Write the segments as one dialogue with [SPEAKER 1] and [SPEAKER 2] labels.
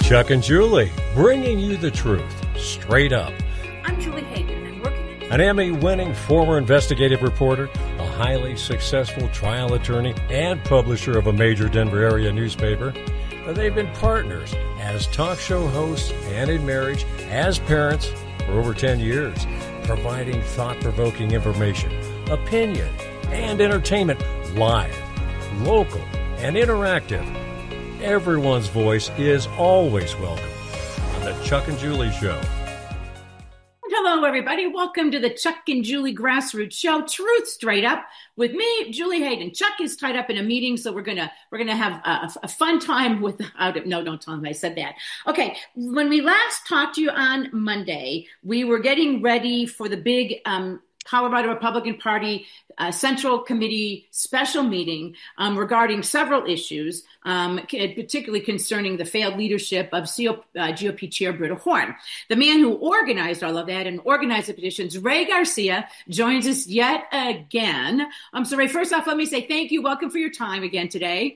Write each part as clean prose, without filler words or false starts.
[SPEAKER 1] Chuck and Julie, bringing you the truth, straight up.
[SPEAKER 2] I'm Julie Hayden, and I'm working at...
[SPEAKER 1] An Emmy-winning former investigative reporter, a highly successful trial attorney, and publisher of a major Denver area newspaper. They've been partners as talk show hosts and in marriage, as parents for over 10 years, providing thought-provoking information, opinion, and entertainment live, local, and interactive. Everyone's voice is always welcome on the Chuck and Julie Show.
[SPEAKER 2] Hello, everybody. Welcome to the Chuck and Julie Grassroots Show, Truth Straight Up, with me, Julie Hayden. Chuck is tied up in a meeting, so we're gonna have a fun time without it. No, don't tell him I said that. Okay, when we last talked to you on Monday, we were getting ready for the big Colorado Republican Party Central Committee special meeting regarding several issues, particularly concerning the failed leadership of GOP Chair Britta Horn. The man who organized all of that and organized the petitions, Ray Garcia, joins us yet again. So Ray, first off, let me say thank you. Welcome for your time again today.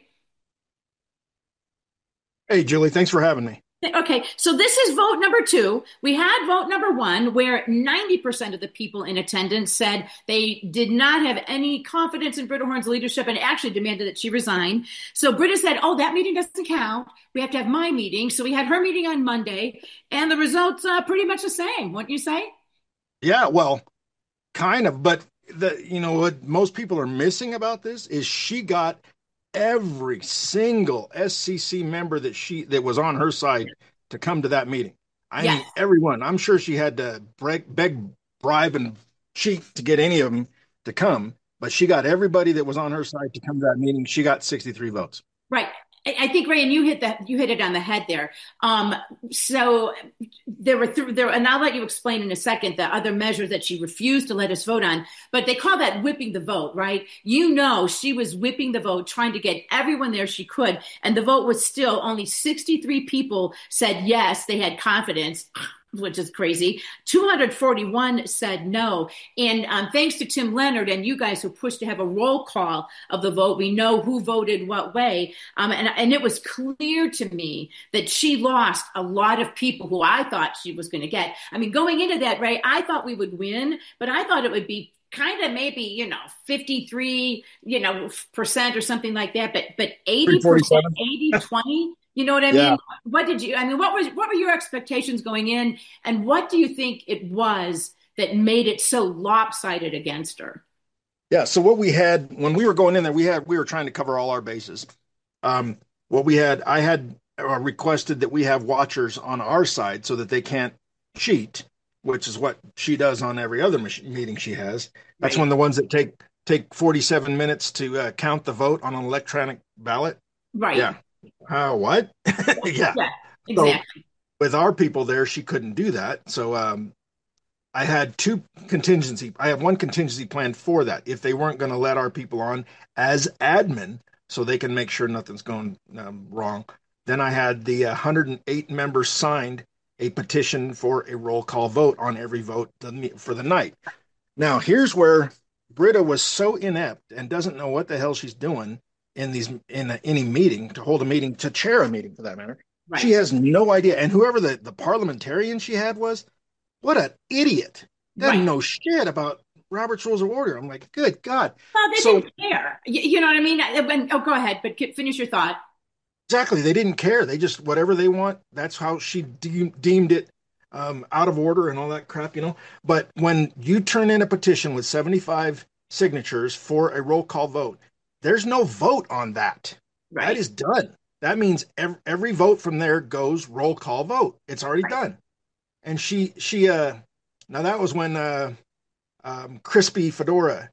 [SPEAKER 3] Hey, Julie, thanks for having me.
[SPEAKER 2] Okay, so this is vote number 2. We had vote number 1, where 90% of the people in attendance said they did not have any confidence in Britta Horn's leadership and actually demanded that she resign. So Britta said, oh, that meeting doesn't count. We have to have my meeting. So we had her meeting on Monday, and the results are pretty much the same, wouldn't you say?
[SPEAKER 3] Yeah, well, kind of. But what most people are missing about this is she got every single SCC member that was on her side to come to that meeting. I mean, everyone. I'm sure she had to beg, bribe, and cheat to get any of them to come, but she got everybody that was on her side to come to that meeting. She got 63 votes.
[SPEAKER 2] Right. I think, Ray, and you hit it on the head there. So there were and I'll let you explain in a second the other measures that she refused to let us vote on, but they call that whipping the vote, right? She was whipping the vote, trying to get everyone there she could, and the vote was still only 63 people said yes, they had confidence, which is crazy. 241 said no. And thanks to Tim Leonard and you guys who pushed to have a roll call of the vote, we know who voted what way. And it was clear to me that she lost a lot of people who I thought she was going to get. I mean, going into that, Ray, I thought we would win, but I thought it would be kind of maybe, 53, percent or something like that. But 80%, 80, 20. You know what I mean? What were your expectations going in, and what do you think it was that made it so lopsided against her?
[SPEAKER 3] Yeah. So what we had when we were going in there, we were trying to cover all our bases. I had requested that we have watchers on our side so that they can't cheat, which is what she does on every other meeting she has. That's one of the ones that take 47 minutes to count the vote on an electronic ballot.
[SPEAKER 2] Right.
[SPEAKER 3] Yeah. What? Yeah, exactly. So with our people there, she couldn't do that. So I had I have one contingency plan for that. If they weren't going to let our people on as admin so they can make sure nothing's going wrong, then I had the 108 members signed a petition for a roll call vote on every vote for the night. Now, here's where Britta was so inept and doesn't know what the hell she's doing in any meeting, to hold a meeting, to chair a meeting for that matter. Right. She has no idea. And whoever the parliamentarian she had was, what an idiot. Doesn't know shit about Robert's Rules of Order. I'm like, good God.
[SPEAKER 2] Well, they didn't care. You know what I mean? Go ahead, but finish your thought.
[SPEAKER 3] Exactly. They didn't care. They just, whatever they want, that's how she deemed it out of order and all that crap, But when you turn in a petition with 75 signatures for a roll call vote, there's no vote on that. Right. That is done. That means every vote from there goes roll call vote. It's already done. And she now that was when Crispy Fedora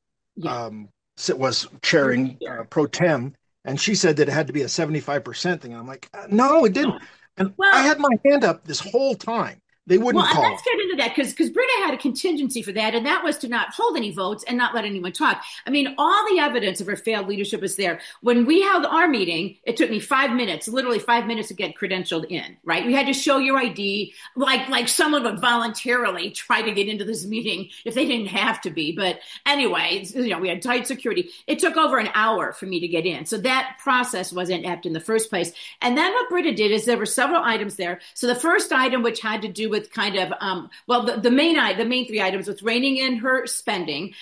[SPEAKER 3] was chairing pro tem, and she said that it had to be a 75% thing. And I'm like, no, it didn't. And I had my hand up this whole time. They
[SPEAKER 2] Well,
[SPEAKER 3] wouldn't
[SPEAKER 2] and
[SPEAKER 3] call.
[SPEAKER 2] let's get into that because Britta had a contingency for that, and that was to not hold any votes and not let anyone talk. I mean, all the evidence of her failed leadership is there. When we held our meeting, it took me 5 minutes, literally 5 minutes to get credentialed in, right? We had to show your ID, like someone would voluntarily try to get into this meeting if they didn't have to be. But anyway, we had tight security. It took over an hour for me to get in. So that process wasn't apt in the first place. And then what Britta did is there were several items there. So the first item, which had to do with kind of the main three items was reining in her spending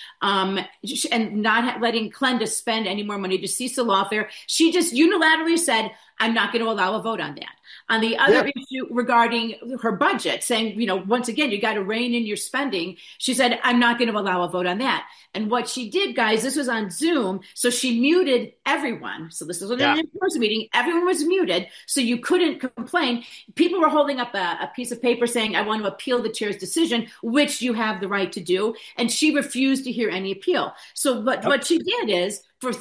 [SPEAKER 2] and not letting Glenda spend any more money to cease the lawfare. She just unilaterally said, I'm not going to allow a vote on that. On the other issue regarding her budget, saying, once again, you got to rein in your spending. She said, I'm not going to allow a vote on that. And what she did, guys, this was on Zoom. So she muted everyone. So this was an in-person meeting. Everyone was muted. So you couldn't complain. People were holding up a piece of paper saying, I want to appeal the chair's decision, which you have the right to do. And she refused to hear any appeal. So what she did is, for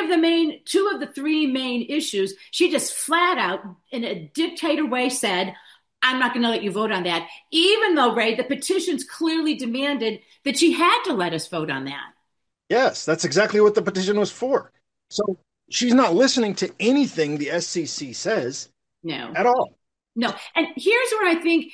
[SPEAKER 2] two of the three main issues, she just flat out, in a dictator way, said, I'm not going to let you vote on that, even though, Ray, the petitions clearly demanded that she had to let us vote on that.
[SPEAKER 3] Yes, that's exactly what the petition was for. So she's not listening to anything the SCC says at all.
[SPEAKER 2] No. And here's where I think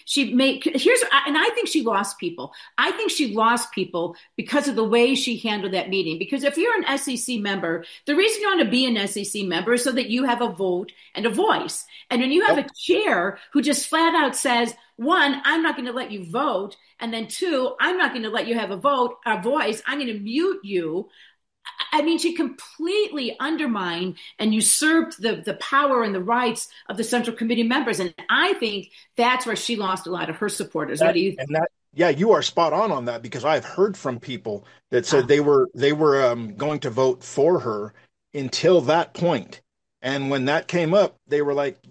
[SPEAKER 2] and I think she lost people. I think she lost people because of the way she handled that meeting. Because if you're an SEC member, the reason you want to be an SEC member is so that you have a vote and a voice. And when you have a chair who just flat out says, one, I'm not going to let you vote. And then two, I'm not going to let you have a voice. I'm going to mute you. I mean, she completely undermined and usurped the power and the rights of the Central Committee members. And I think that's where she lost a lot of her supporters. What do you think?
[SPEAKER 3] You are spot on that, because I've heard from people that said they were going to vote for her until that point. And when that came up, they were like,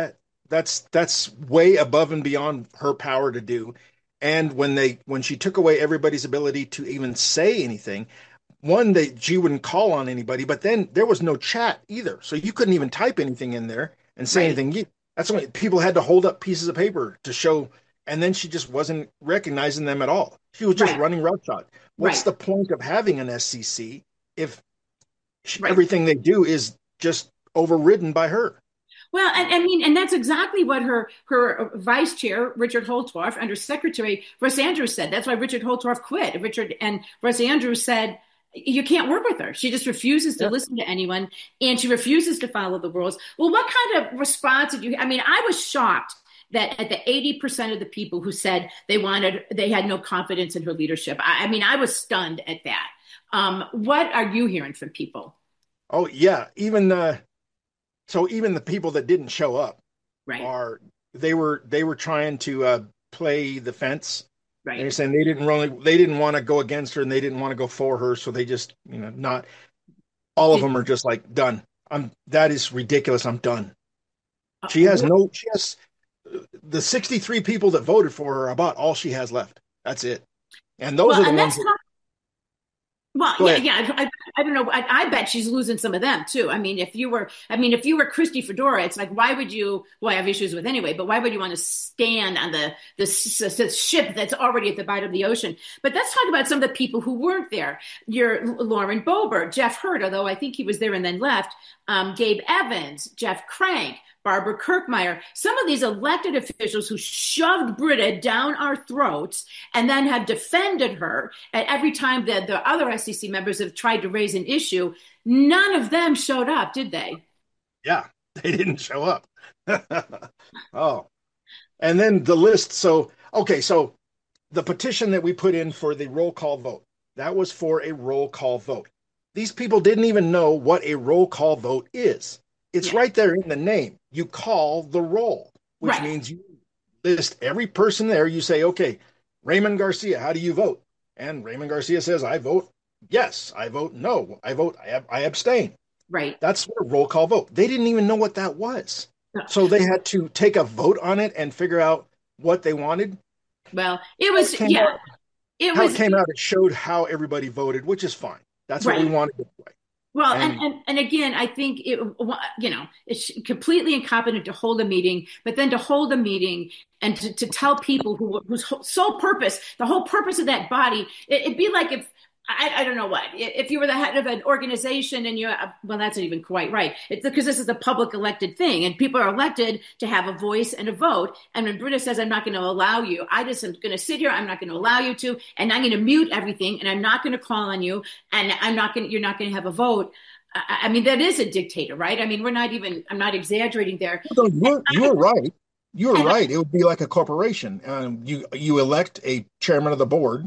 [SPEAKER 3] that's way above and beyond her power to do. And when she took away everybody's ability to even say anything, one, she wouldn't call on anybody, but then there was no chat either. So you couldn't even type anything in there and say anything. That's why people had to hold up pieces of paper to show, and then she just wasn't recognizing them at all. She was just running roughshod. What's the point of having an SCC if everything they do is just overridden by her?
[SPEAKER 2] Well, and that's exactly what her vice chair, Richard Holtorf, under Secretary Russ Andrews said. That's why Richard Holtorf quit. And Russ Andrews said, you can't work with her. She just refuses to listen to anyone, and she refuses to follow the rules. Well, what kind of response did you? I mean, I was shocked that at the 80% of the people who said they had no confidence in her leadership. I mean, I was stunned at that. What are you hearing from people?
[SPEAKER 3] Oh yeah, even the people that didn't show up, they were trying to play the fence. Right. They're saying they didn't want to go against her and they didn't want to go for her. So they just, not all of them are just like, done. That is ridiculous. I'm done. She has the 63 people that voted for her are about all she has left. That's it. And those are the ones.
[SPEAKER 2] Well, yeah. I don't know. I bet she's losing some of them too. I mean, if you were Christy Fedora, it's like, why would you? Well, I have issues with anyway, but why would you want to stand on the ship that's already at the bottom of the ocean? But let's talk about some of the people who weren't there. Your Lauren Boebert, Jeff Hurd, although I think he was there and then left. Gabe Evans, Jeff Crank, Barbara Kirkmeyer, some of these elected officials who shoved Britta down our throats and then have defended her at every time that the other SEC members have tried to raise an issue. None of them showed up, did they?
[SPEAKER 3] Yeah, they didn't show up. Oh, and then the list. So the petition that we put in for the roll call vote, that was for a roll call vote. These people didn't even know what a roll call vote is. It's right there in the name. You call the roll, which means you list every person there. You say, okay, Raymond Garcia, how do you vote? And Raymond Garcia says, I vote yes. I vote no. I abstain.
[SPEAKER 2] Right.
[SPEAKER 3] That's a roll call vote. They didn't even know what that was. So they had to take a vote on it and figure out what they wanted.
[SPEAKER 2] Well, it was,
[SPEAKER 3] How it came out, it showed how everybody voted, which is fine. That's what we wanted anyway.
[SPEAKER 2] Well, and again, I think it's completely incompetent to hold a meeting, but then to hold a meeting and to tell people whose sole purpose, the whole purpose of that body, it'd be like if I don't know what. If you were the head of an organization and well, that's not even quite right. It's because this is a public elected thing and people are elected to have a voice and a vote. And when Britta says, I'm not going to allow you, I just am going to sit here. I'm not going to allow you to, and I'm going to mute everything and I'm not going to call on you. And you're not going to have a vote. I mean, that is a dictator, right? I mean, I'm not exaggerating there.
[SPEAKER 3] You're right. You're right. It would be like a corporation. You elect a chairman of the board.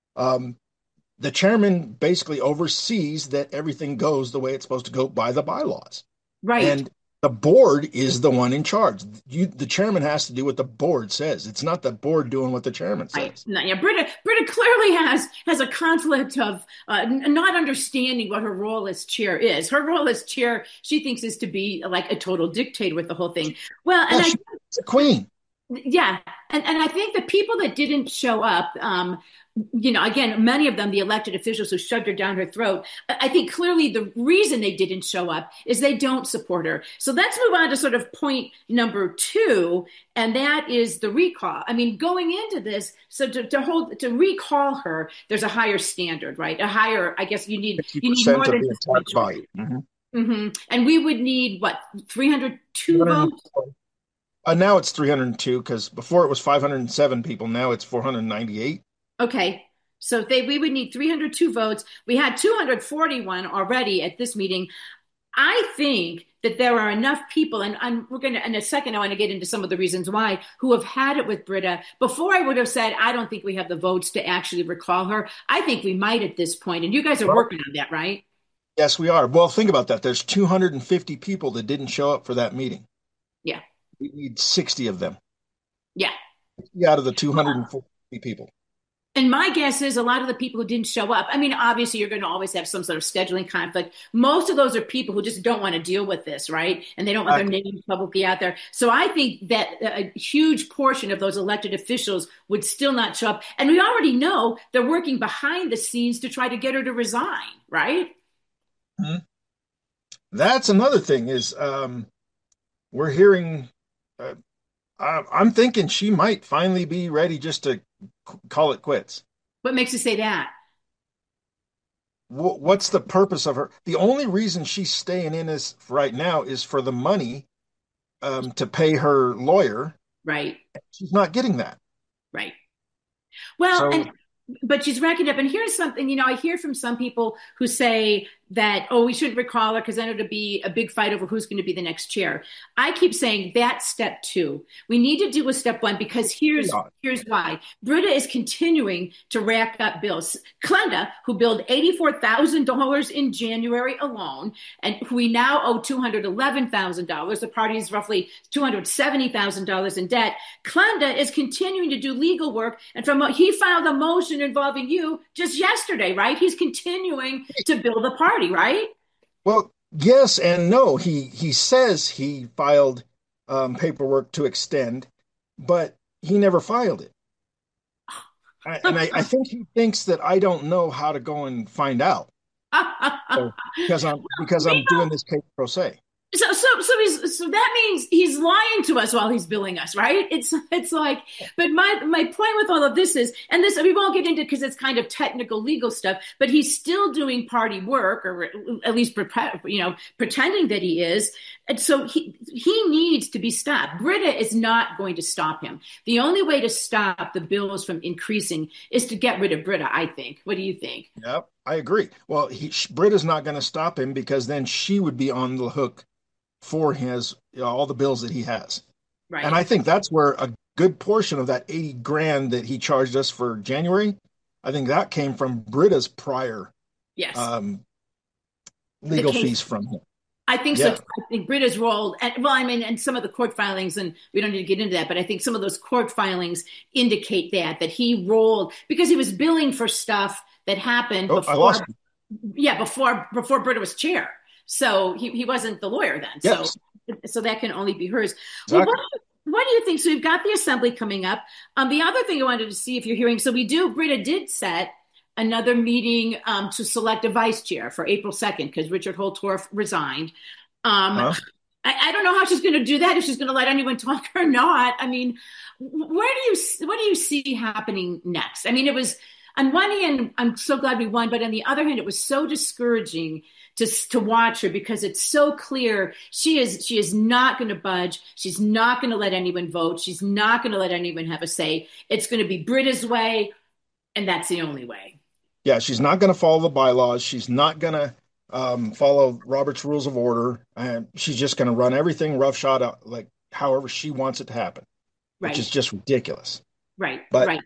[SPEAKER 3] The chairman basically oversees that everything goes the way it's supposed to go by the bylaws.
[SPEAKER 2] Right.
[SPEAKER 3] And the board is the one in charge. The chairman has to do what the board says. It's not the board doing what the chairman says.
[SPEAKER 2] Right. No, yeah, Britta clearly has a conflict of not understanding what her role as chair is. Her role as chair, she thinks, is to be like a total dictator with the whole thing. Well, and
[SPEAKER 3] she's a queen.
[SPEAKER 2] Yeah. And I think the people that didn't show up, again, many of them, the elected officials who shoved her down her throat, I think clearly the reason they didn't show up is they don't support her. So let's move on to sort of point number 2, and that is the recall. I mean, going into this, so to recall her, there's a higher standard, right? A higher, I guess you need more than
[SPEAKER 3] the entire body. Mm-hmm.
[SPEAKER 2] Mm-hmm. And we would need, 302 votes?
[SPEAKER 3] Now it's 302 because before it was 507 people. Now it's 498.
[SPEAKER 2] Okay. So we would need 302 votes. We had 241 already at this meeting. I think that there are enough people, and we're going to, in a second, I want to get into some of the reasons why, who have had it with Britta. Before I would have said, I don't think we have the votes to actually recall her. I think we might at this point, and you guys are working on that, right?
[SPEAKER 3] Yes, we are. Well, think about that. There's 250 people that didn't show up for that meeting.
[SPEAKER 2] Yeah.
[SPEAKER 3] We need 60 of them.
[SPEAKER 2] Yeah.
[SPEAKER 3] 60 out of the 240 people.
[SPEAKER 2] And my guess is a lot of the people who didn't show up, I mean, obviously you're going to always have some sort of scheduling conflict. Most of those are people who just don't want to deal with this, right? And they don't want their names publicly out there. So I think that a huge portion of those elected officials would still not show up. And we already know they're working behind the scenes to try to get her to resign, right?
[SPEAKER 3] Mm-hmm. That's another thing is we're hearing, I'm thinking she might finally be ready just to call it quits.
[SPEAKER 2] What makes you say that?
[SPEAKER 3] What's the purpose of her? The only reason she's staying in this right now is for the money to pay her lawyer.
[SPEAKER 2] Right.
[SPEAKER 3] She's not getting that.
[SPEAKER 2] Right. Well, but she's racking up. And here's something, I hear from some people who say that, we shouldn't recall her because then it'll be a big fight over who's going to be the next chair. I keep saying that's step 2. We need to do a step 1 because here's why. Britta is continuing to rack up bills. Klenda, who billed $84,000 in January alone, and who we now owe $211,000. The party is roughly $270,000 in debt. Klenda is continuing to do legal work. And he filed a motion involving you just yesterday, right? He's continuing to bill the party. Right?
[SPEAKER 3] Well, yes and no. He says he filed paperwork to extend, but he never filed it. I think he thinks that I don't know how to go and find out because I'm doing this case pro se.
[SPEAKER 2] So that means he's lying to us while he's billing us, right? It's like, but my point with all of this is, and this we won't get into because it's kind of technical legal stuff, but he's still doing party work, or at least pretending that he is, and so he needs to be stopped. Britta is not going to stop him. The only way to stop the bills from increasing is to get rid of Britta, I think. What do you think?
[SPEAKER 3] Yep, I agree. Well, Britta's not going to stop him because then she would be on the hook for his all the bills that he has. Right. And I think that's where a good portion of that $80,000 that he charged us for January, I think that came from Britta's prior legal fees from him.
[SPEAKER 2] I think so. I think Britta's role, and some of the court filings, and we don't need to get into that, but I think some of those court filings indicate that he rolled because he was billing for stuff that happened before Britta was chair. So he wasn't the lawyer then. Yes. So that can only be hers. Exactly. Well, what do you think? So you've got the assembly coming up. The other thing I wanted to see if you're hearing, Britta did set another meeting to select a vice chair for April 2nd because Richard Holtorf resigned. Huh? I don't know how she's going to do that, if she's going to let anyone talk or not. I mean, what do you see happening next? I mean, it was, on one hand, I'm so glad we won, but on the other hand, it was so discouraging to watch her, because it's so clear she is not going to budge. She's not going to let anyone vote. She's not going to let anyone have a say. It's going to be Britta's way, and that's the only way.
[SPEAKER 3] Yeah, she's not going to follow the bylaws. She's not going to follow Robert's Rules of Order. She's just going to run everything roughshod out, like however she wants it to happen, which is just ridiculous.
[SPEAKER 2] Right.
[SPEAKER 3] But,
[SPEAKER 2] right.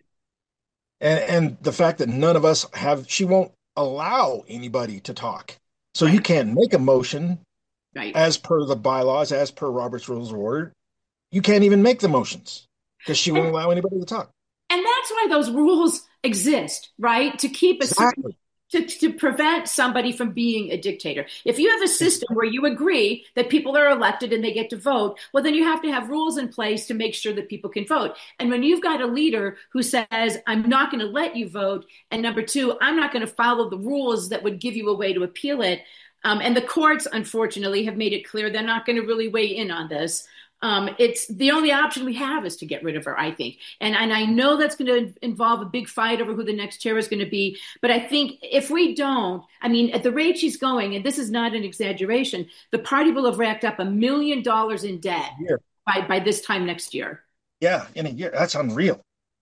[SPEAKER 3] And the fact that none of us she won't allow anybody to talk. So you can't make a motion as per the bylaws, as per Robert's Rules of Order. You can't even make the motions because she won't allow anybody to talk.
[SPEAKER 2] And that's why those rules exist, right? To keep to prevent somebody from being a dictator. If you have a system where you agree that people are elected and they get to vote, well, then you have to have rules in place to make sure that people can vote. And when you've got a leader who says, I'm not going to let you vote, and number two, I'm not going to follow the rules that would give you a way to appeal it, and the courts, unfortunately, have made it clear they're not going to really weigh in on this. It's the only option we have is to get rid of her, I think. And I know that's going to involve a big fight over who the next chair is going to be. But I think if we don't, I mean, at the rate she's going, and this is not an exaggeration, the party will have racked up $1 million in debt by this time next year.
[SPEAKER 3] Yeah, in a year. That's unreal.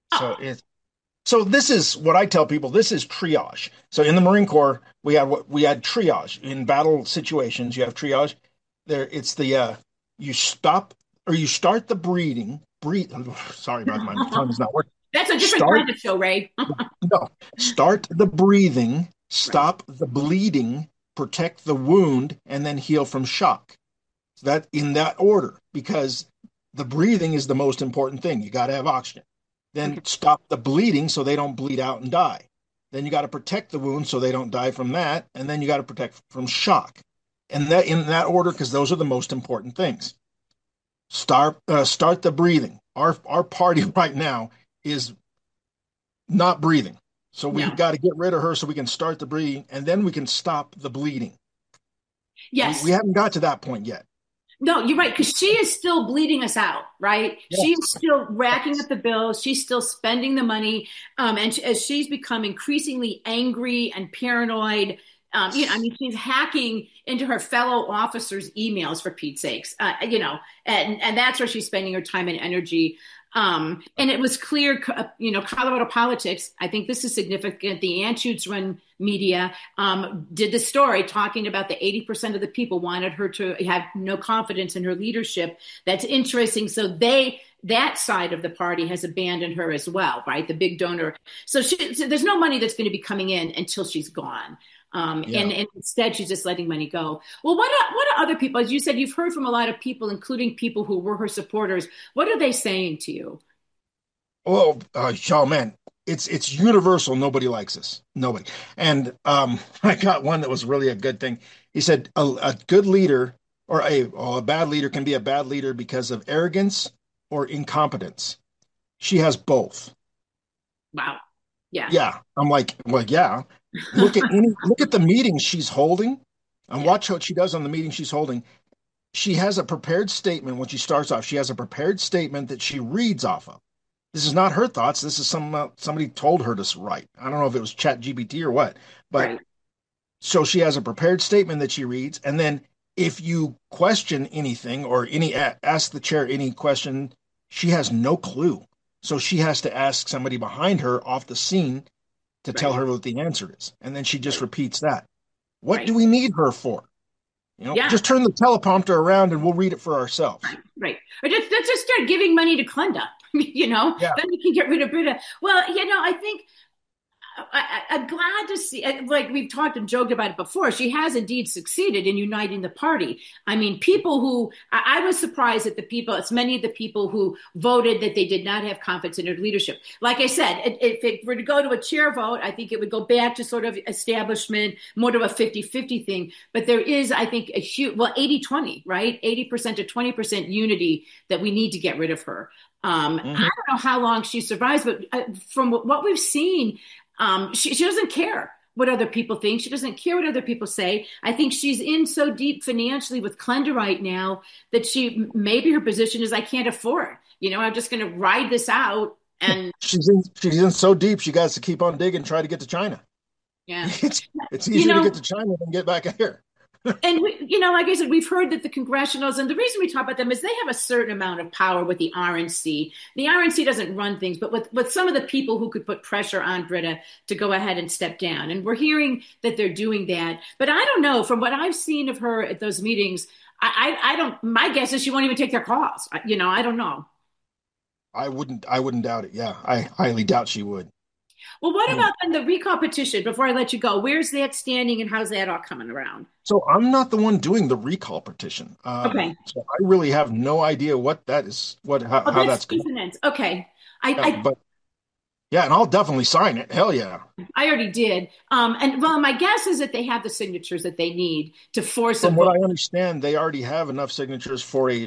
[SPEAKER 3] So this is what I tell people. This is triage. So in the Marine Corps, we had triage. In battle situations, you have triage. It's the you stop or you start the breathing. Sorry about my tongue is not working.
[SPEAKER 2] That's a different kind of show, Ray.
[SPEAKER 3] No, start the breathing, stop the bleeding, protect the wound, and then heal from shock. So that in that order, because the breathing is the most important thing. You got to have oxygen. Then stop the bleeding so they don't bleed out and die. Then you got to protect the wound so they don't die from that, and then you got to protect from shock. And that in that order, because those are the most important things. Start the breathing. Our party right now is not breathing. So we've got to get rid of her so we can start the breathing, and then we can stop the bleeding.
[SPEAKER 2] Yes.
[SPEAKER 3] We haven't got to that point yet.
[SPEAKER 2] No, you're right, because she is still bleeding us out, right? Yes. She's still racking up the bills. She's still spending the money. And as she's become increasingly angry and paranoid, she's hacking into her fellow officers' emails, for Pete's sakes, and that's where she's spending her time and energy. And it was clear, Colorado politics, I think this is significant. The Anschutz run media did the story talking about the 80% of the people wanted her to have no confidence in her leadership. That's interesting. So that side of the party has abandoned her as well, right? The big donor. So there's no money that's going to be coming in until she's gone. And instead she's just letting money go. Well, what are other people, as you said, you've heard from a lot of people, including people who were her supporters. What are they saying to you?
[SPEAKER 3] Well, man, it's universal. Nobody likes us. Nobody. And I got one that was really a good thing. He said a good leader or a bad leader can be a bad leader because of arrogance or incompetence. She has both.
[SPEAKER 2] Wow. Yeah.
[SPEAKER 3] Yeah. I'm like, well, yeah. Look at the meetings she's holding and watch what she does on the meeting she's holding. She has a prepared statement when she starts off. She has a prepared statement that she reads off of. This is not her thoughts. This is somebody told her to write. I don't know if it was ChatGPT or what, but so she has a prepared statement that she reads. And then if you question anything or ask the chair any question, she has no clue. So she has to ask somebody behind her off the scene to tell her what the answer is. And then she just repeats that. What do we need her for? Just turn the teleprompter around and we'll read it for ourselves.
[SPEAKER 2] Right. Or let's just start giving money to Klenda, then we can get rid of Britta. Well, I think I'm glad to see, like we've talked and joked about it before, she has indeed succeeded in uniting the party. I mean, people who, I was surprised at it's many of the people who voted that they did not have confidence in her leadership. Like I said, if it were to go to a chair vote, I think it would go back to sort of establishment, more to a 50-50 thing. But there is, I think, a huge, 80-20, right? 80% to 20% unity that we need to get rid of her. I don't know how long she survives, but from what we've seen, She doesn't care what other people think. She doesn't care what other people say. I think she's in so deep financially with Klenda right now that maybe her position is I can't afford. I'm just going to ride this out. And
[SPEAKER 3] she's in so deep, she got to keep on digging, try to get to China.
[SPEAKER 2] Yeah,
[SPEAKER 3] it's easier to get to China than get back here.
[SPEAKER 2] And like I said, we've heard that the congressionals, and the reason we talk about them is they have a certain amount of power with the RNC. The RNC doesn't run things, but with some of the people who could put pressure on Britta to go ahead and step down. And we're hearing that they're doing that. But I don't know, from what I've seen of her at those meetings, I don't, my guess is she won't even take their calls. I don't know.
[SPEAKER 3] I wouldn't doubt it. Yeah, I highly doubt she would.
[SPEAKER 2] Well, what about then the recall petition before I let you go? Where's that standing and how's that all coming around?
[SPEAKER 3] So I'm not the one doing the recall petition.
[SPEAKER 2] Okay.
[SPEAKER 3] So I really have no idea what that is, how that's going.
[SPEAKER 2] Okay.
[SPEAKER 3] But yeah, and I'll definitely sign it. Hell yeah.
[SPEAKER 2] I already did. And well, my guess is that they have the signatures that they need to force
[SPEAKER 3] From what I understand, they already have enough signatures for a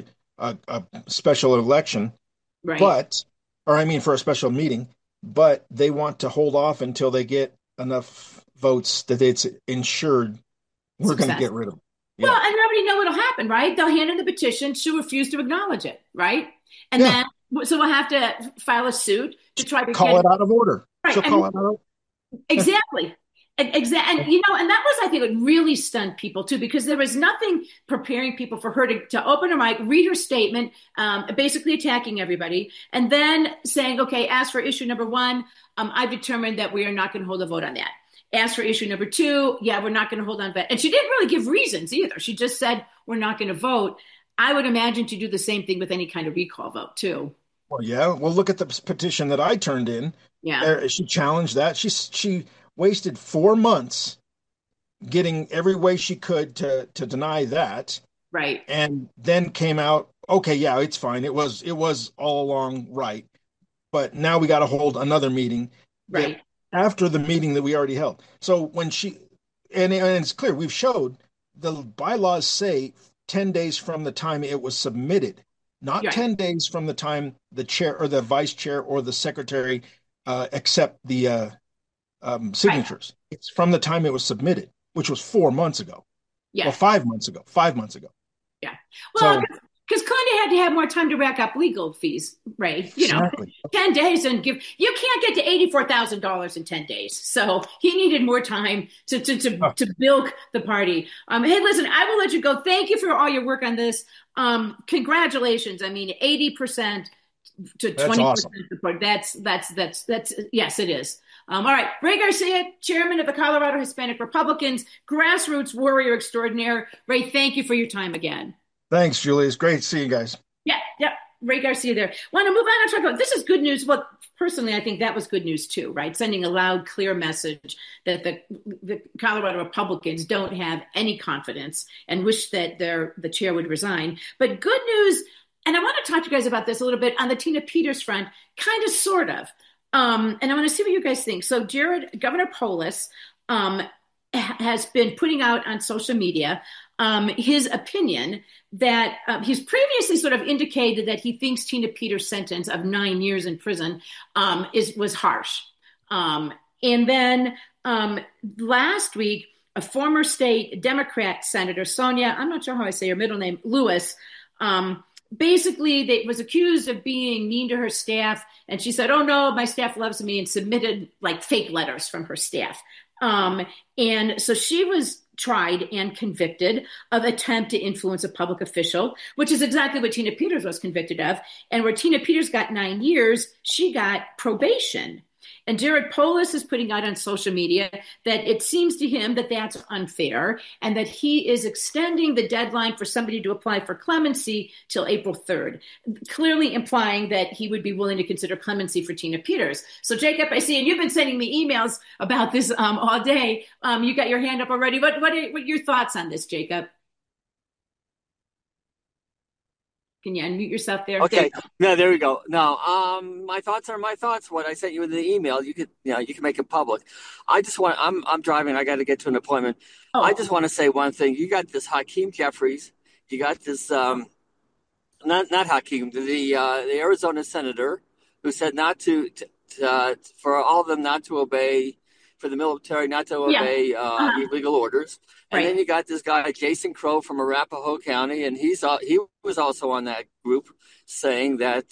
[SPEAKER 3] special election.
[SPEAKER 2] Right.
[SPEAKER 3] For a special meeting. But they want to hold off until they get enough votes that it's ensured we're going to get rid of them.
[SPEAKER 2] Yeah. Well, and nobody know what'll happen, right? They'll hand in the petition. She'll refuse to acknowledge it, right? And then, so we'll have to file a suit to try to
[SPEAKER 3] call it out of order.
[SPEAKER 2] Right.
[SPEAKER 3] She'll call it out of order.
[SPEAKER 2] Exactly. Exactly. And that was, I think, what really stunned people too, because there was nothing preparing people for her to open her mic, read her statement, basically attacking everybody, and then saying, okay, as for issue number one, I've determined that we are not going to hold a vote on that. As for issue number two, we're not going to hold on that. And she didn't really give reasons either. She just said, we're not going to vote. I would imagine to do the same thing with any kind of recall vote too.
[SPEAKER 3] Well, yeah. Well, look at the petition that I turned in.
[SPEAKER 2] Yeah.
[SPEAKER 3] She challenged that. She wasted 4 months getting every way she could to deny that.
[SPEAKER 2] Right.
[SPEAKER 3] And then came out, okay, yeah, it's fine. It was all along right. But now we got to hold another meeting.
[SPEAKER 2] Right.
[SPEAKER 3] After the meeting that we already held. So when and it's clear, we've showed the bylaws say 10 days from the time it was submitted, not 10 days from the time the chair or the vice chair or the secretary accept the signatures. Right. It's from the time it was submitted, which was 4 months ago. Yeah. Well, 5 months ago. 5 months ago.
[SPEAKER 2] Yeah. Well, because Klenda had to have more time to rack up legal fees, right?
[SPEAKER 3] Exactly.
[SPEAKER 2] 10 days and you can't get to $84,000 in 10 days. So he needed more time to bilk the party. Hey, listen, I will let you go. Thank you for all your work on this. Congratulations. I mean, 80% to 20% support. That's yes, it is. All right. Ray Garcia, chairman of the Colorado Hispanic Republicans, grassroots warrior extraordinaire. Ray, thank you for your time again.
[SPEAKER 3] Thanks, Julie. It's great to see you guys.
[SPEAKER 2] Yeah. Ray Garcia there. Want to move on and talk about, this is good news. Well, personally, I think that was good news too, right? Sending a loud, clear message that the Colorado Republicans don't have any confidence and wish that the chair would resign. But good news, and I want to talk to you guys about this a little bit on the Tina Peters front, kind of, sort of. And I want to see what you guys think. So Governor Polis has been putting out on social media his opinion that he's previously sort of indicated that he thinks Tina Peters' sentence of 9 years in prison was harsh. And then last week, a former state Democrat senator, Sonia, I'm not sure how I say her middle name, Lewis, basically was accused of being mean to her staff. And she said, oh, no, my staff loves me, and submitted like fake letters from her staff. And so she was tried and convicted of attempt to influence a public official, which is exactly what Tina Peters was convicted of. And where Tina Peters got 9 years, she got probation. And Jared Polis is putting out on social media that it seems to him that that's unfair, and that he is extending the deadline for somebody to apply for clemency till April 3rd, clearly implying that he would be willing to consider clemency for Tina Peters. So, Jacob, I see, and you've been sending me emails about this all day. You got your hand up already. What are your thoughts on this, Jacob? Can you unmute yourself there?
[SPEAKER 4] Okay. No, there we go. No, my thoughts are my thoughts. What I sent you in the email, you can make it public. I just want, I'm driving. I got to get to an appointment. Oh. I just want to say one thing. You got this Hakeem Jeffries. You got this, not Hakeem, the Arizona senator who said not to for all of them not to obey, for the military not to obey illegal orders. And then you got this guy, Jason Crow from Arapahoe County, and he was also on that group saying that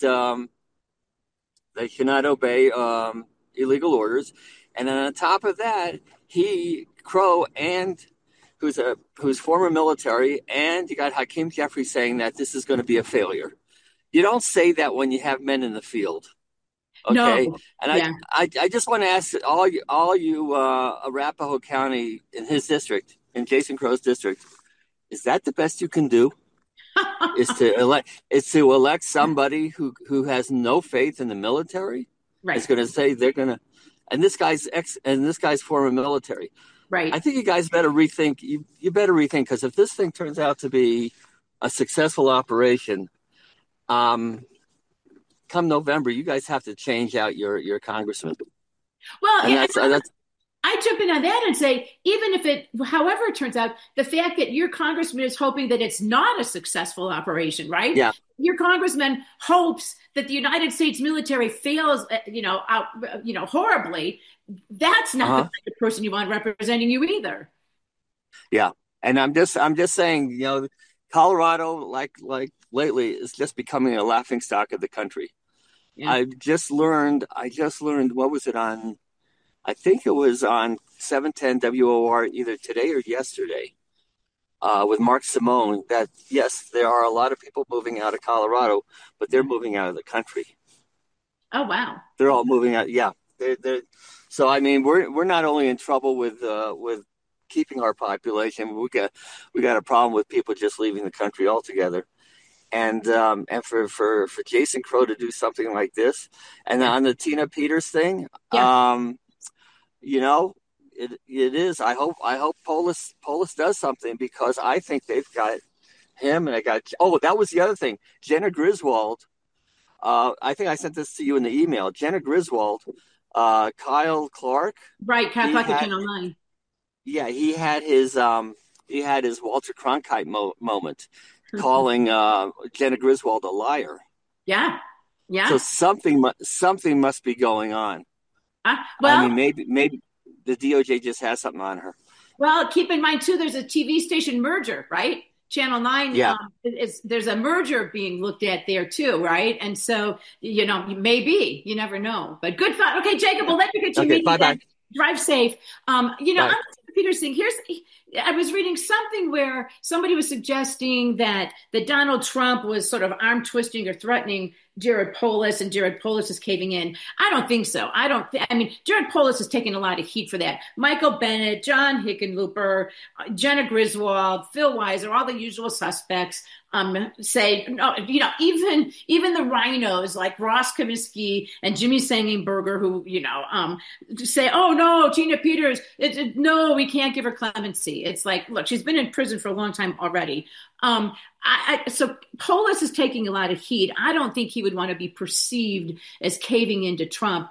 [SPEAKER 4] they cannot obey illegal orders. And then on top of that, Crow, and who's former military, and you got Hakeem Jeffrey saying that this is going to be a failure. You don't say that when you have men in the field. Okay. No. And I just want to ask all you Arapahoe County in his district, in Jason Crow's district, is that the best you can do? is to elect somebody who has no faith in the military? Right. Is going to say they're going to, and this guy's former military. Right. I think you guys better rethink. You better rethink, because if this thing turns out to be a successful operation, come November, you guys have to change out your congressman.
[SPEAKER 2] Well, and that's I jump in on that and say, even if however it turns out, the fact that your congressman is hoping that it's not a successful operation, right? Yeah. Your congressman hopes that the United States military fails, horribly. That's not the kind of person you want representing you either. Yeah,
[SPEAKER 4] and I'm just saying, Colorado, like lately, is just becoming a laughingstock of the country. Yeah. I just learned. What was it on? I think it was on 710 WOR either today or yesterday with Mark Simone, that, yes, there are a lot of people moving out of Colorado, but they're moving out of the country.
[SPEAKER 2] Oh, wow.
[SPEAKER 4] They're all moving out. Yeah. So, I mean, we're not only in trouble with keeping our population, we got a problem with people just leaving the country altogether. And for Jason Crow to do something like this, and on the Tina Peters thing, it is. I hope Polis does something, because I think they've got him, and that was the other thing. Jenna Griswold. I think I sent this to you in the email. Jenna Griswold, Kyle Clark.
[SPEAKER 2] Right, Kyle Clark at Channel 9.
[SPEAKER 4] Yeah, he had his Walter Cronkite moment, calling Jenna Griswold a liar.
[SPEAKER 2] Yeah, yeah.
[SPEAKER 4] So something must be going on. I mean, maybe the DOJ just has something on her.
[SPEAKER 2] Well, keep in mind too, there's a TV station merger, right? Channel 9, there's a merger being looked at there too, right? And so, maybe, you never know. But good thought. Okay, Jacob, we'll let you get your meeting. Bye-bye. Drive safe. On the Peters thing, I was reading something where somebody was suggesting that Donald Trump was sort of arm twisting or threatening Jared Polis, and Jared Polis is caving in. I don't think so. Jared Polis is taking a lot of heat for that. Michael Bennett, John Hickenlooper, Jenna Griswold, Phil Weiser, all the usual suspects say, no, even the rhinos like Ross Comiskey and Jimmy Sangenberger, who, say, oh no, Tina Peters, no, we can't give her clemency. It's like, look, she's been in prison for a long time already. So Polis is taking a lot of heat. I don't think he would want to be perceived as caving into Trump.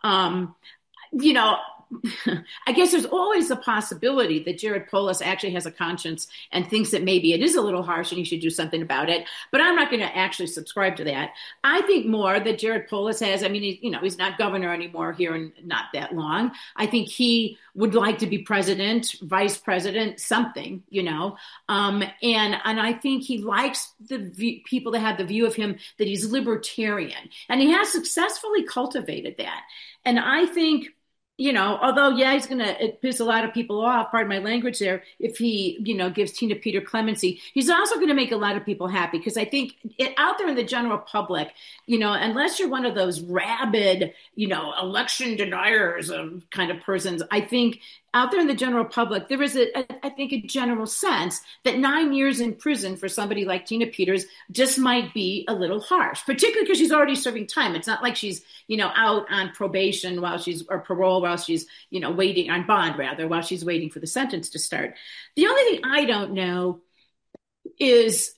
[SPEAKER 2] I guess there's always a possibility that Jared Polis actually has a conscience and thinks that maybe it is a little harsh and he should do something about it. But I'm not going to actually subscribe to that. I think more that Jared Polis has, he's not governor anymore here and not that long. I think he would like to be president, vice president, something, and I think he likes the people that have the view of him that he's libertarian, and he has successfully cultivated that. And I think, although, he's going to piss a lot of people off, pardon my language there, if he, gives Tina Peter clemency, he's also going to make a lot of people happy, because I think out there in the general public, unless you're one of those rabid, election deniers kind of persons, I think out there in the general public, there is I think a general sense that 9 years in prison for somebody like Tina Peters just might be a little harsh, particularly because she's already serving time. It's not like she's, out on probation or parole while she's, waiting on bond rather, while she's waiting for the sentence to start. The only thing I don't know is,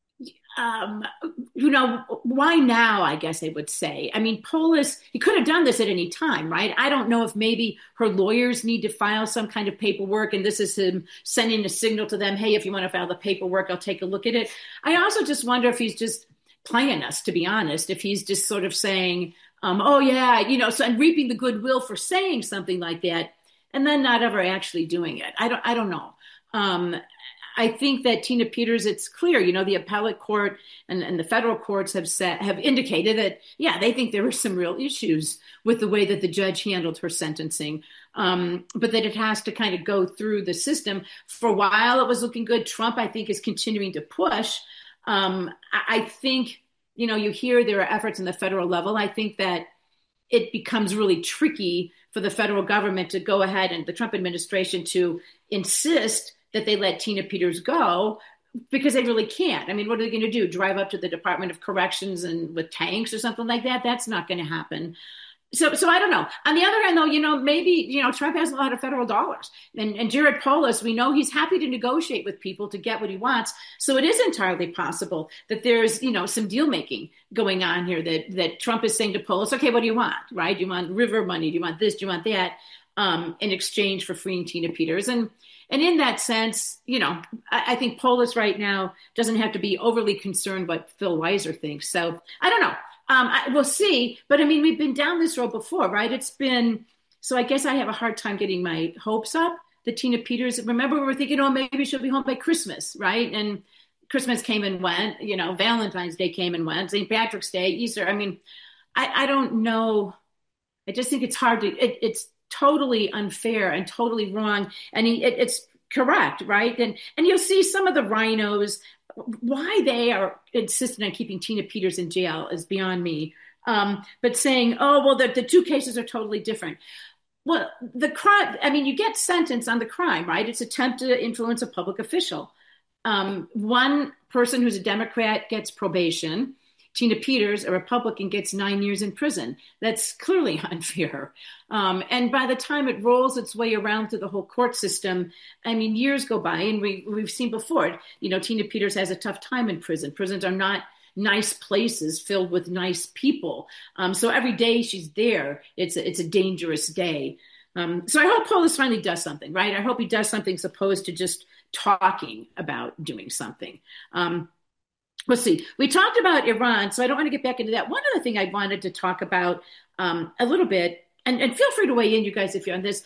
[SPEAKER 2] why now, I guess I would say. Polis, he could have done this at any time, right? I don't know if maybe her lawyers need to file some kind of paperwork, and this is him sending a signal to them, hey, if you want to file the paperwork, I'll take a look at it. I also just wonder if he's just playing us, to be honest, if he's just sort of saying, Oh yeah, so and reaping the goodwill for saying something like that, and then not ever actually doing it. I don't know. Um, I think that Tina Peters, it's clear, the appellate court and the federal courts have indicated that, yeah, they think there were some real issues with the way that the judge handled her sentencing, but that it has to kind of go through the system. For a while, it was looking good. Trump, I think, is continuing to push. I think, you hear there are efforts in the federal level. I think that it becomes really tricky for the federal government to go ahead and the Trump administration to insist that they let Tina Peters go, because they really can't. I mean, what are they going to do? Drive up to the Department of Corrections and with tanks or something like that? That's not going to happen. So I don't know. On the other hand, though, maybe, Trump has a lot of federal dollars. And Jared Polis, we know he's happy to negotiate with people to get what he wants. So it is entirely possible that there's, some deal making going on here, that Trump is saying to Polis, okay, what do you want, right? Do you want river money? Do you want this? Do you want that? In exchange for freeing Tina Peters. And in that sense, I think Polis right now doesn't have to be overly concerned what Phil Weiser thinks. So I don't know. We'll see. But I mean, we've been down this road before, right? So I guess I have a hard time getting my hopes up that Tina Peters, remember we were thinking, maybe she'll be home by Christmas, right? And Christmas came and went, Valentine's Day came and went, St. Patrick's Day, Easter. I mean, I don't know. I just think it's hard it's totally unfair and totally wrong. And it's correct, right? And you'll see some of the rhinos, why they are insistent on keeping Tina Peters in jail is beyond me. But saying, the two cases are totally different. Well, the crime, I mean, you get sentenced on the crime, right? It's attempt to influence a public official. One person who's a Democrat gets probation. Tina Peters, a Republican, gets 9 years in prison. That's clearly unfair. And by the time it rolls its way around through the whole court system, I mean, years go by, and we've seen before, Tina Peters has a tough time in prison. Prisons are not nice places filled with nice people. So every day she's there, it's a dangerous day. So I hope Polis finally does something, right? I hope he does something as opposed to just talking about doing something. Let's see. We talked about Iran, so I don't want to get back into that. One other thing I wanted to talk about a little bit, and feel free to weigh in, you guys, if you're on this,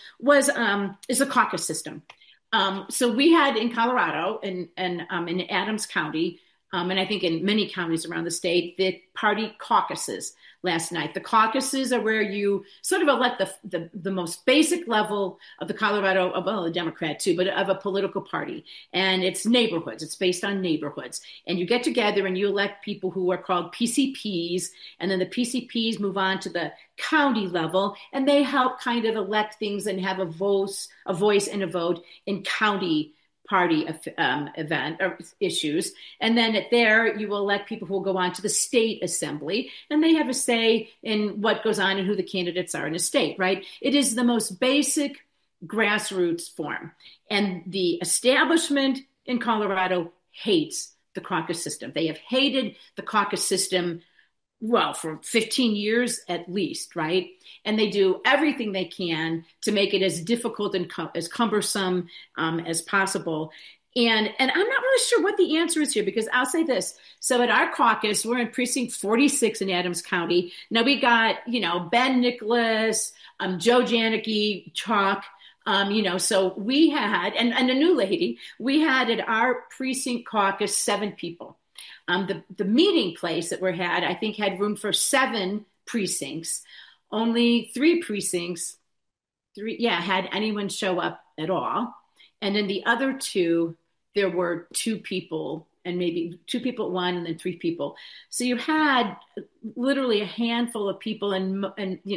[SPEAKER 2] is the caucus system. So we had in Colorado and in Adams County, and I think in many counties around the state, the party caucuses last night. The caucuses are where you sort of elect the most basic level of the Colorado, well, a Democrat too, but of a political party. And it's neighborhoods. It's based on neighborhoods. And you get together and you elect people who are called PCPs. And then the PCPs move on to the county level, and they help kind of elect things and have a voice and a vote in county party event or issues. And then there you will elect people who will go on to the state assembly, and they have a say in what goes on and who the candidates are in a state, right? It is the most basic grassroots form. And the establishment in Colorado hates the caucus system. They have hated the caucus system, well, for 15 years at least, right? And they do everything they can to make it as difficult and as cumbersome as possible. And I'm not really sure what the answer is here, because I'll say this. So at our caucus, we're in precinct 46 in Adams County. Now we got, Ben Nicholas, Joe Janicki, Chalk, so we had, and a new lady, we had at our precinct caucus 7 people. The meeting place that we had, I think, had room for 7 precincts. Only 3 precincts, had anyone show up at all. And in the other 2, there were 2 people, and maybe 2 people at one, and then 3 people. So you had literally a handful of people, and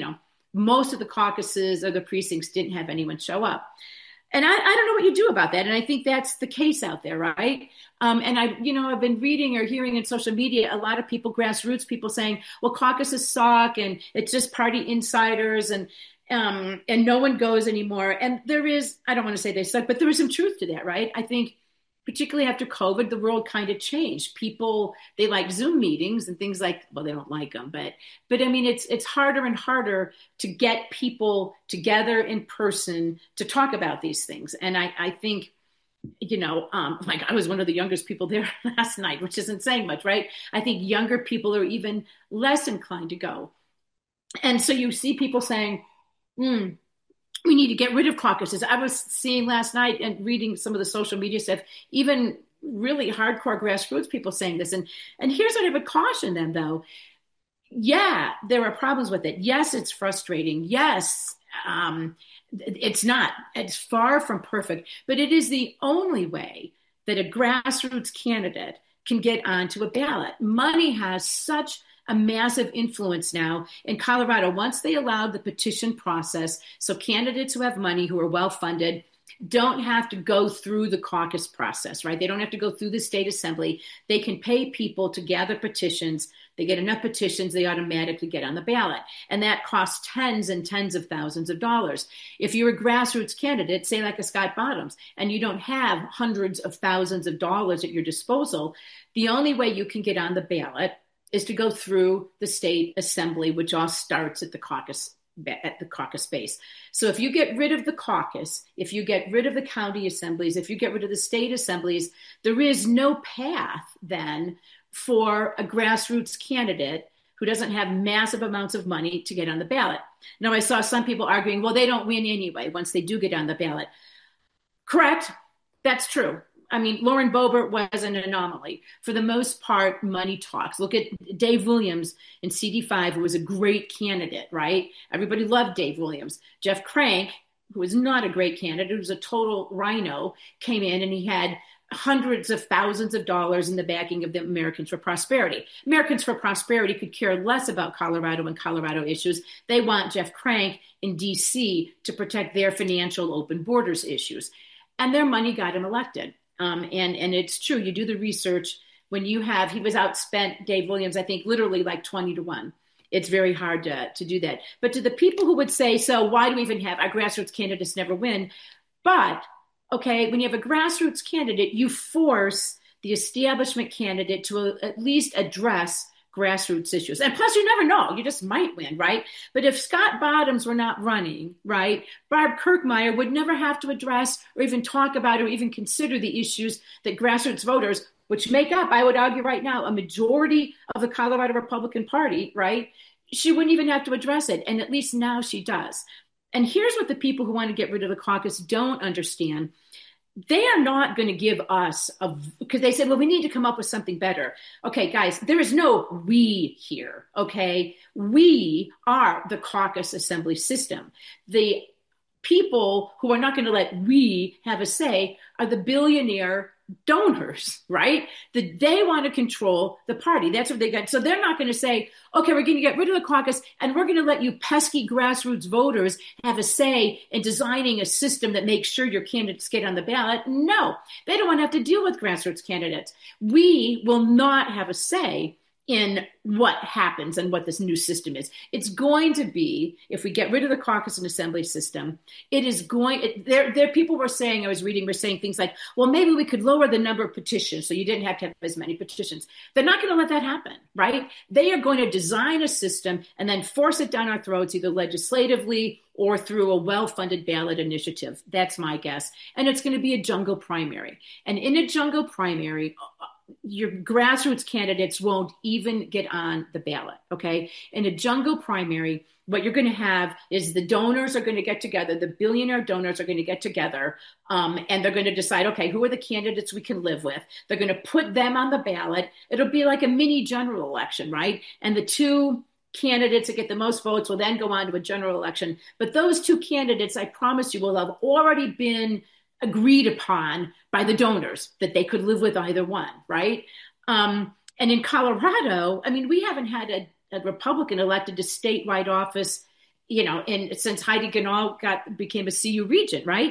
[SPEAKER 2] most of the caucuses or the precincts didn't have anyone show up. And I don't know what you do about that. And I think that's the case out there, right? And I've been reading or hearing in social media, a lot of people, grassroots people saying, well, caucuses suck and it's just party insiders and no one goes anymore. And there is, I don't want to say they suck, but there is some truth to that, right? I think particularly after COVID, the world kind of changed. People, they like Zoom meetings and things like, well, they don't like them, but I mean, it's harder and harder to get people together in person to talk about these things. And I think, like I was one of the youngest people there last night, which isn't saying much, right? I think younger people are even less inclined to go. And so you see people saying, we need to get rid of caucuses. I was seeing last night and reading some of the social media stuff, even really hardcore grassroots people saying this. And here's what I would caution them, though. Yeah, there are problems with it. Yes, it's frustrating. Yes, it's far from perfect, but it is the only way that a grassroots candidate can get onto a ballot. Money has such a massive influence now in Colorado. Once they allowed the petition process, so candidates who have money, who are well funded, don't have to go through the caucus process, right? They don't have to go through the state assembly. They can pay people to gather petitions. They get enough petitions, they automatically get on the ballot. And that costs tens and tens of thousands of dollars. If you're a grassroots candidate, say like a Scott Bottoms, and you don't have hundreds of thousands of dollars at your disposal, the only way you can get on the ballot is to go through the state assembly, which all starts at the caucus base. So if you get rid of the caucus, if you get rid of the county assemblies, if you get rid of the state assemblies, there is no path then for a grassroots candidate who doesn't have massive amounts of money to get on the ballot. Now, I saw some people arguing, well, they don't win anyway once they do get on the ballot. Correct. That's true. I mean, Lauren Boebert was an anomaly. For the most part, money talks. Look at Dave Williams in CD5, who was a great candidate, right? Everybody loved Dave Williams. Jeff Crank, who was not a great candidate, who was a total rhino, came in and he had hundreds of thousands of dollars in the backing of the Americans for Prosperity. Americans for Prosperity could care less about Colorado and Colorado issues. They want Jeff Crank in D.C. to protect their financial open borders issues. And their money got him elected. And it's true. You do the research when he was outspent Dave Williams, I think literally like 20-1. It's very hard to do that. But to the people who would say, so why do we even have our grassroots candidates never win? But okay, when you have a grassroots candidate, you force the establishment candidate to at least address grassroots issues. And plus, you never know. You just might win, right? But if Scott Bottoms were not running, right, Barb Kirkmeyer would never have to address or even talk about or even consider the issues that grassroots voters, which make up, I would argue right now, a majority of the Colorado Republican Party, right? She wouldn't even have to address it. And at least now she does. And here's what the people who want to get rid of the caucus don't understand. They are not going to give us because they said, well, we need to come up with something better. Okay, guys, there is no we here, okay? We are the caucus assembly system. The people who are not going to let we have a say are the billionaire donors, right? They want to control the party. That's what they got. So they're not going to say, okay, we're going to get rid of the caucus and we're going to let you pesky grassroots voters have a say in designing a system that makes sure your candidates get on the ballot. No, they don't want to have to deal with grassroots candidates. We will not have a say in what happens and what this new system is. It's going to be, if we get rid of the caucus and assembly system, it is going, there people were saying, I was reading, were saying things like, well, maybe we could lower the number of petitions so you didn't have to have as many petitions. They're not going to let that happen, right? They are going to design a system and then force it down our throats, either legislatively or through a well-funded ballot initiative. That's my guess. And it's going to be a jungle primary. And in a jungle primary, your grassroots candidates won't even get on the ballot, okay? In a jungle primary, what you're going to have is the donors are going to get together, the billionaire donors are going to get together, and they're going to decide, okay, who are the candidates we can live with? They're going to put them on the ballot. It'll be like a mini general election, right? And the two candidates that get the most votes will then go on to a general election. But those two candidates, I promise you, will have already been agreed upon by the donors that they could live with either one, right? And in Colorado, I mean, we haven't had a Republican elected to statewide office, since Heidi Ganahl became a CU regent, right?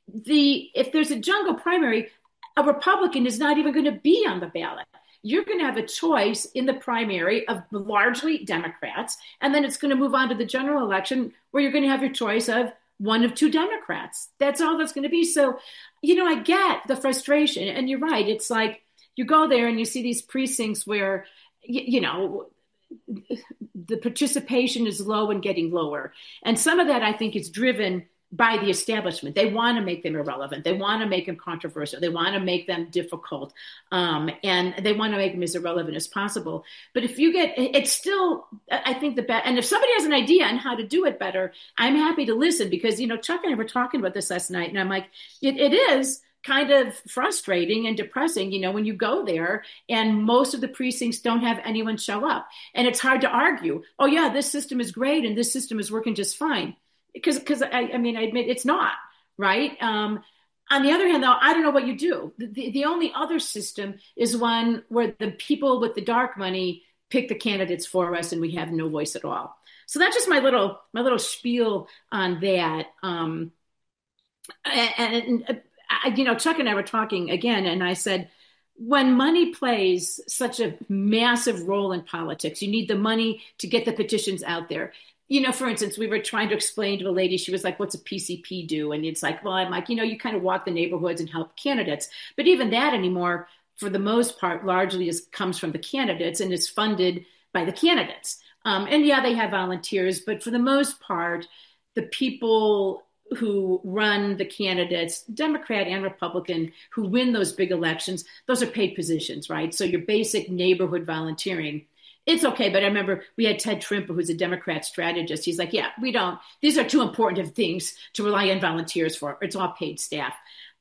[SPEAKER 2] If there's a jungle primary, a Republican is not even going to be on the ballot. You're going to have a choice in the primary of largely Democrats, and then it's going to move on to the general election where you're going to have your choice of one of two Democrats. That's all that's going to be. So, I get the frustration. And you're right. It's like you go there and you see these precincts where, the participation is low and getting lower. And some of that, I think, is driven by the establishment. They want to make them irrelevant. They want to make them controversial. They want to make them difficult. And they want to make them as irrelevant as possible. But if you get, it's still, I think and if somebody has an idea on how to do it better, I'm happy to listen because, Chuck and I were talking about this last night and I'm like, it is kind of frustrating and depressing, when you go there and most of the precincts don't have anyone show up. And it's hard to argue, oh yeah, this system is great and this system is working just fine. Because I admit it's not, right? On the other hand, though, I don't know what you do. The only other system is one where the people with the dark money pick the candidates for us and we have no voice at all. So that's just my little spiel on that. Chuck and I were talking again, and I said, when money plays such a massive role in politics, you need the money to get the petitions out there. For instance, we were trying to explain to a lady, she was like, what's a PCP do? And it's like, well, I'm like, you kind of walk the neighborhoods and help candidates. But even that anymore, for the most part, largely comes from the candidates and is funded by the candidates. And yeah, they have volunteers, but for the most part, the people who run the candidates, Democrat and Republican, who win those big elections, those are paid positions, right? So your basic neighborhood volunteering, it's okay. But I remember we had Ted Trimper, who's a Democrat strategist. He's like, yeah, these are too important of things to rely on volunteers for. It's all paid staff.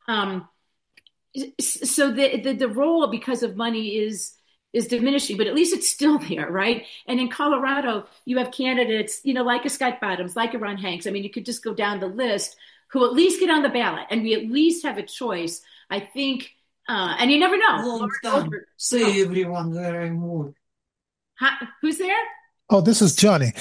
[SPEAKER 2] So the role, because of money, is diminishing, but at least it's still there, right? And in Colorado, you have candidates, like a Scott Bottoms, like a Ron Hanks. I mean, you could just go down the list who at least get on the ballot, and we at least have a choice, I think. And you never know.
[SPEAKER 5] Say everyone where I moved.
[SPEAKER 2] Who's there?
[SPEAKER 6] Oh, this is Johnny.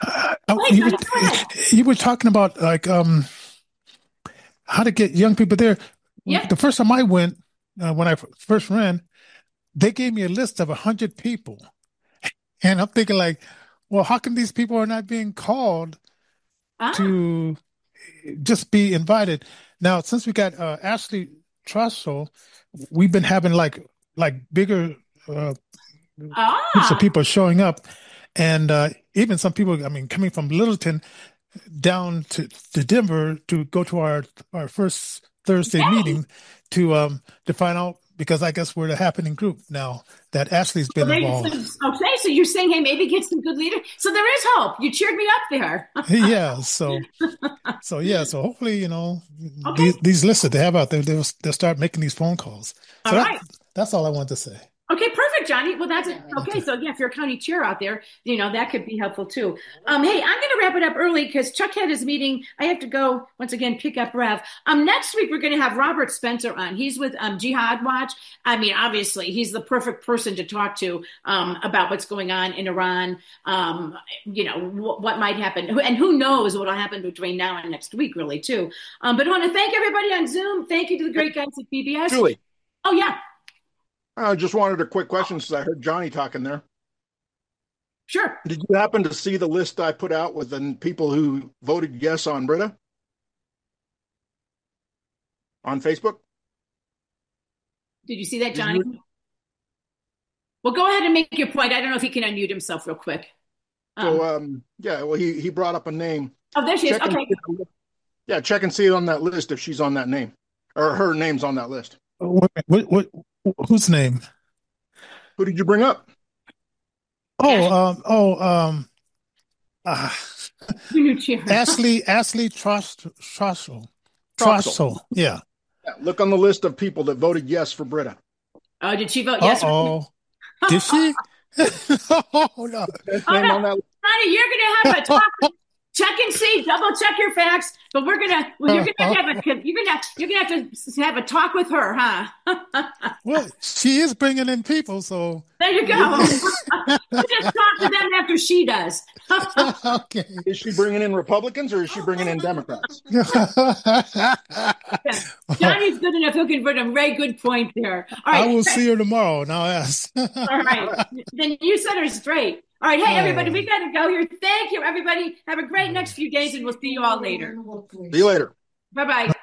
[SPEAKER 6] You were talking about how to get young people there. Yeah. The first time I went, when I first ran, they gave me a list of 100 people. And I'm thinking like, well, how come these people are not being called to just be invited? Now, since we got Ashley Trussell, we've been having like bigger groups of people showing up. And even some people, coming from Littleton down to Denver to go to our first Thursday meeting to find out, because I guess we're the happening group now that Ashley's been involved.
[SPEAKER 2] Okay, so you're saying, hey, maybe get some good leaders. So there is hope. You cheered me up there.
[SPEAKER 6] Yeah. So hopefully, these lists that they have out there, they'll start making these phone calls. So that's all I want to say.
[SPEAKER 2] Okay, perfect, Johnny. Well, that's it. Okay, so yeah, if you're a county chair out there, that could be helpful too. Hey, I'm going to wrap it up early because Chuck had his meeting. I have to go once again pick up Rev. Next week we're going to have Robert Spencer on. He's with Jihad Watch. Obviously, he's the perfect person to talk to about what's going on in Iran. What might happen, and who knows what will happen between now and next week, really too. But I want to thank everybody on Zoom. Thank you to the great guys at PBS.
[SPEAKER 3] Julie.
[SPEAKER 2] Oh yeah.
[SPEAKER 3] I just wanted a quick question since I heard Johnny talking there.
[SPEAKER 2] Sure.
[SPEAKER 3] Did you happen to see the list I put out with the people who voted yes on Britta on Facebook?
[SPEAKER 2] Did you see that, Johnny? Well, go ahead and make your point. I don't know if he can unmute himself real quick.
[SPEAKER 3] He brought up a name.
[SPEAKER 2] Oh, there she is. Okay.
[SPEAKER 3] Yeah, check and see on that list if she's on that name or her name's on that list.
[SPEAKER 6] What whose name?
[SPEAKER 3] Who did you bring up?
[SPEAKER 6] Ashley Trussell. Yeah.
[SPEAKER 3] Look on the list of people that voted yes for Britta.
[SPEAKER 2] Oh, did she vote yes?
[SPEAKER 6] Did she?
[SPEAKER 2] Oh no! Johnny, you're gonna have a talk. Check and see, double check your facts, but you're gonna have to have a talk with her, huh?
[SPEAKER 6] Well, she is bringing in people, so
[SPEAKER 2] there you go. You just talk to them after she does.
[SPEAKER 6] Okay.
[SPEAKER 3] Is she bringing in Republicans or is she bringing in Democrats?
[SPEAKER 2] Yeah. Johnny's good enough; he'll convert them. Ray, good point there. All right,
[SPEAKER 6] I will see her tomorrow. Now, ask.
[SPEAKER 2] All right, then you set her straight. All right, hey, everybody, we got to go here. Thank you, everybody. Have a great next few days, and we'll see you all later.
[SPEAKER 3] See you later.
[SPEAKER 2] Bye-bye.